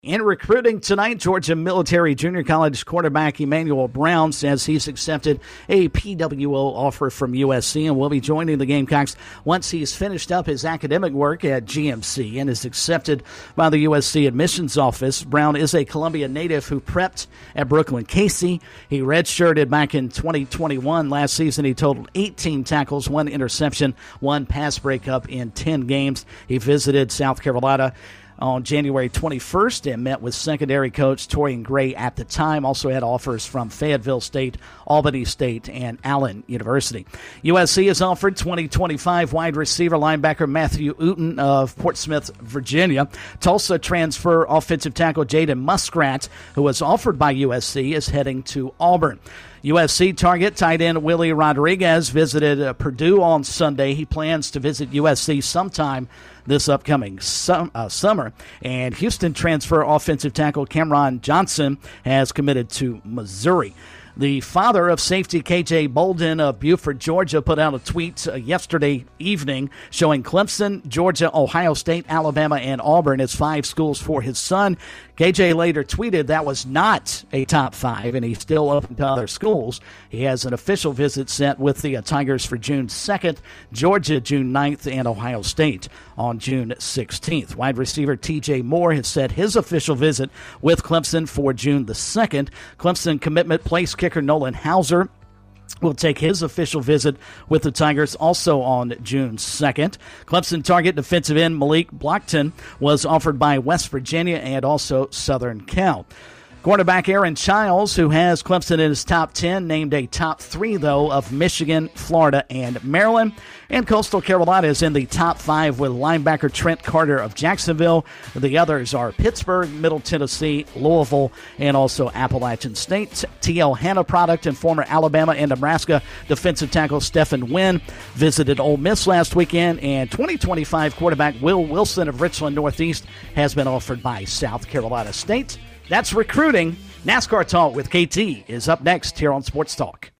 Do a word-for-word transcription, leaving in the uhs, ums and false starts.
In recruiting tonight, Georgia Military Junior College quarterback Emmanuel Brown says he's accepted a P W O offer from U S C and will be joining the Gamecocks once he's finished up his academic work at G M C and is accepted by the U S C admissions office. Brown is a Columbia native who prepped at Brooklyn Casey. He redshirted back in twenty twenty-one. Last season, he totaled eighteen tackles, one interception, one pass breakup in ten games. He visited South Carolina on January twenty-first and met with secondary coach Torian Gray at the time. Also had offers from Fayetteville State, Albany State, and Allen University. U S C has offered twenty twenty-five wide receiver linebacker Matthew Uten of Portsmouth, Virginia. Tulsa transfer offensive tackle Jaden Muskrat, who was offered by U S C, is heading to Auburn. U S C target tight end Willie Rodriguez visited uh, Purdue on Sunday. He plans to visit U S C sometime this upcoming sum, uh, summer. And Houston transfer offensive tackle Cameron Johnson has committed to Missouri. The father of safety K J Bolden of Beaufort, Georgia, put out a tweet uh, yesterday evening showing Clemson, Georgia, Ohio State, Alabama, and Auburn as five schools for his son. K J later tweeted that was not a top five, and he's still open to other schools. He has an official visit set with the uh, Tigers for June second, Georgia June ninth, and Ohio State on June sixteenth. Wide receiver T J Moore has set his official visit with Clemson for June the second. Clemson commitment place kicker Nolan Hauser will take his official visit with the Tigers also on June second. Clemson target defensive end Malik Blockton was offered by West Virginia and also Southern Cal. Quarterback Aaron Childs, who has Clemson in his top ten, named a top three, though, of Michigan, Florida, and Maryland. And Coastal Carolina is in the top five with linebacker Trent Carter of Jacksonville. The others are Pittsburgh, Middle Tennessee, Louisville, and also Appalachian State. T L Hanna product and former Alabama and Nebraska defensive tackle Stephen Wynn visited Ole Miss last weekend. And twenty twenty-five quarterback Will Wilson of Richland Northeast has been offered by South Carolina State. That's recruiting. NASCAR Talk with K T is up next here on Sports Talk.